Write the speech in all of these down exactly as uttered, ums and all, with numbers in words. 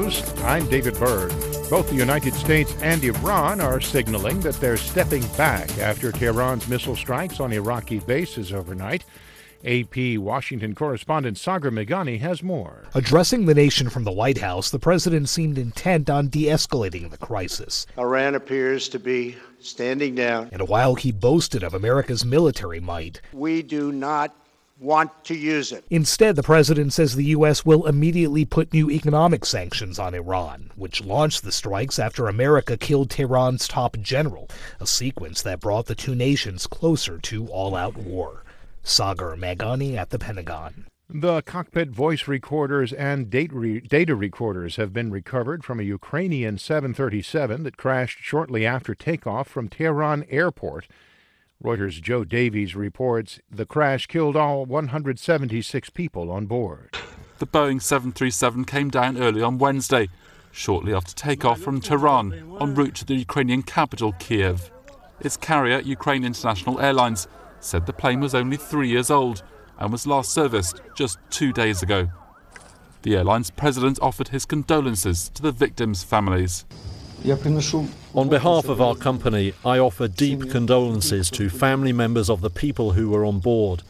News. I'm David Byrd. Both the United States and Iran are signaling that they're stepping back after Tehran's missile strikes on Iraqi bases overnight. A P Washington correspondent Sagar Meghani has more. Addressing the nation from the White House, the president seemed intent on de-escalating the crisis. Iran appears to be standing down. And while he boasted of America's military might, we do not want to use it. Instead, the president says the U S will immediately put new economic sanctions on Iran, which launched the strikes after America killed Tehran's top general, a sequence that brought the two nations closer to all-out war. Sagar Meghani at the Pentagon. The cockpit voice recorders and data recorders have been recovered from a Ukrainian seven thirty-seven that crashed shortly after takeoff from Tehran Airport. Reuters' Joe Davies reports the crash killed all one hundred seventy-six people on board. The Boeing seven thirty-seven came down early on Wednesday, shortly after takeoff from Tehran, en route to the Ukrainian capital, Kiev. Its carrier, Ukraine International Airlines, said the plane was only three years old and was last serviced just two days ago. The airline's president offered his condolences to the victims' families. On behalf of our company, I offer deep condolences to family members of the people who were on board.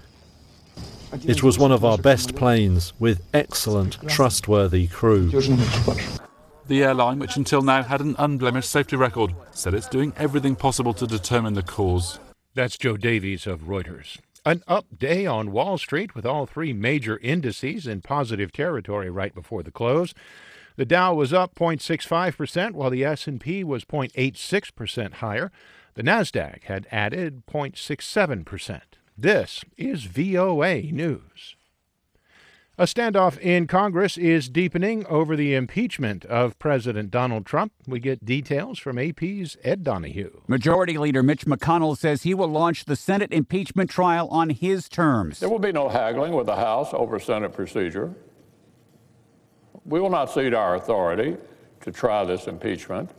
It was one of our best planes, with excellent, trustworthy crew. The airline, which until now had an unblemished safety record, said it's doing everything possible to determine the cause. That's Joe Davies of Reuters. An up day on Wall Street with all three major indices in positive territory right before the close. The Dow was up zero point six five percent, while the S and P was zero point eight six percent higher. The Nasdaq had added zero point six seven percent. This is V O A News. A standoff in Congress is deepening over the impeachment of President Donald Trump. We get details from A P's Ed Donahue. Majority Leader Mitch McConnell says he will launch the Senate impeachment trial on his terms. There will be no haggling with the House over Senate procedure. We will not cede our authority to try this impeachment.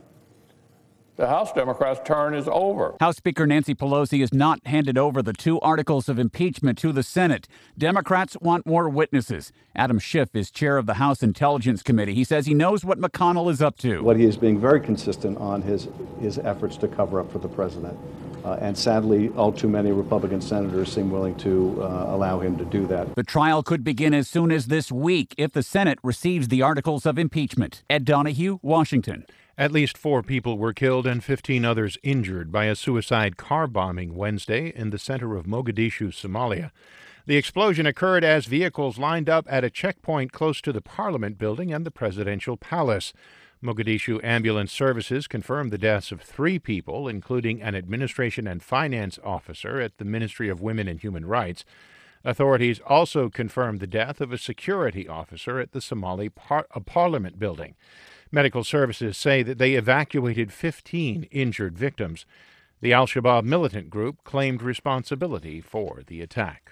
The House Democrats' turn is over. House Speaker Nancy Pelosi has not handed over the two articles of impeachment to the Senate. Democrats want more witnesses. Adam Schiff is chair of the House Intelligence Committee. He says he knows what McConnell is up to. What he is being very consistent on his, his efforts to cover up for the president. Uh, and sadly, all too many Republican senators seem willing to uh, allow him to do that. The trial could begin as soon as this week if the Senate receives the articles of impeachment. Ed Donahue, Washington. At least four people were killed and fifteen others injured by a suicide car bombing Wednesday in the center of Mogadishu, Somalia. The explosion occurred as vehicles lined up at a checkpoint close to the Parliament building and the presidential palace. Mogadishu Ambulance Services confirmed the deaths of three people, including an administration and finance officer at the Ministry of Women and Human Rights. Authorities also confirmed the death of a security officer at the Somali par- Parliament building. Medical services say that they evacuated fifteen injured victims. The Al-Shabaab militant group claimed responsibility for the attack.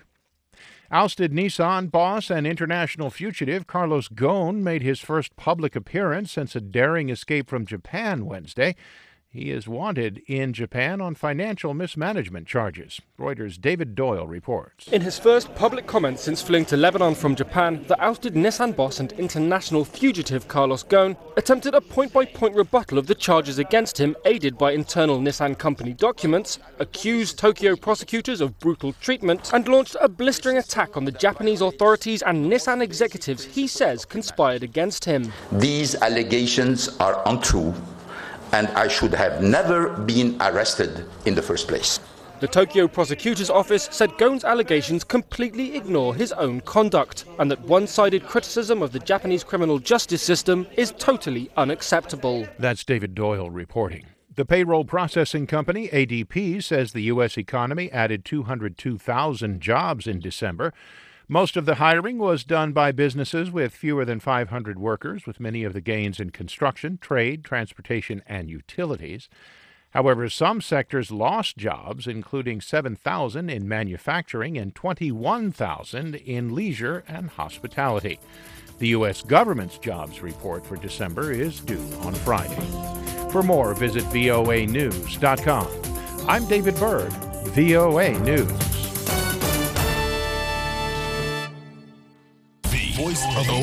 Ousted Nissan boss and international fugitive Carlos Ghosn made his first public appearance since a daring escape from Japan Wednesday. He is wanted in Japan on financial mismanagement charges. Reuters' David Doyle reports. In his first public comments since fleeing to Lebanon from Japan, the ousted Nissan boss and international fugitive Carlos Ghosn attempted a point-by-point rebuttal of the charges against him, aided by internal Nissan company documents, accused Tokyo prosecutors of brutal treatment, and launched a blistering attack on the Japanese authorities and Nissan executives he says conspired against him. These allegations are untrue, and I should have never been arrested in the first place. The Tokyo prosecutor's office said Ghosn's allegations completely ignore his own conduct, and that one-sided criticism of the Japanese criminal justice system is totally unacceptable. That's David Doyle reporting. The payroll processing company A D P says the U S economy added two hundred two thousand jobs in December. Most of the hiring was done by businesses with fewer than five hundred workers, with many of the gains in construction, trade, transportation, and utilities. However, some sectors lost jobs, including seven thousand in manufacturing and twenty-one thousand in leisure and hospitality. The U S government's jobs report for December is due on Friday. For more, visit V O A news dot com. I'm David Byrd, V O A News. The Voice of